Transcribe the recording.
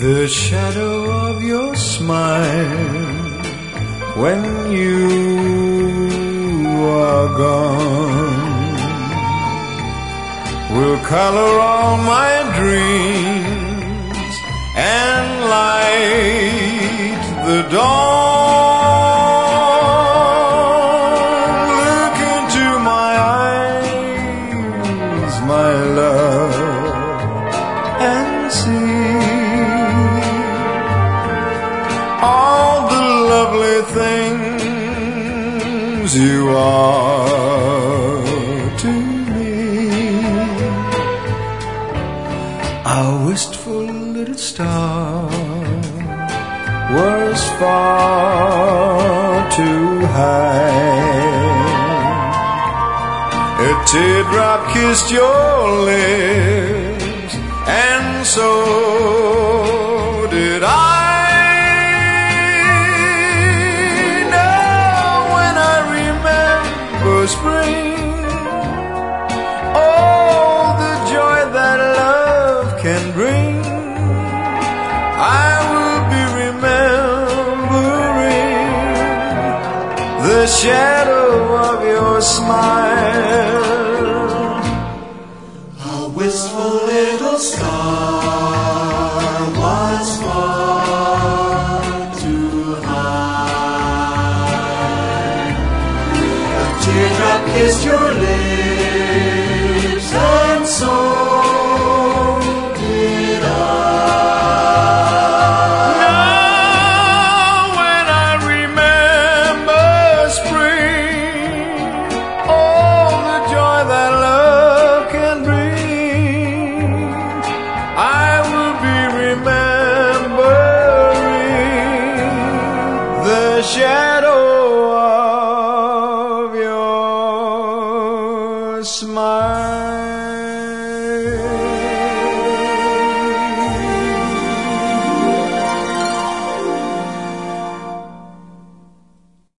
The shadow of your smile when you are gone will color all my dreams and light the dawn. Look into my eyes, my love, and see all the lovely things you are to me. A wistful little star was far too high. A teardrop kissed your lips, and so did I. Spring, oh, the joy that love can bring. I will be remembering the shadow of your smile. A wistful little star was far too high. A teardrop kissed your lips, and so did I. Now when I remember spring, oh, the joy that love can bring, I will be remembering the shadow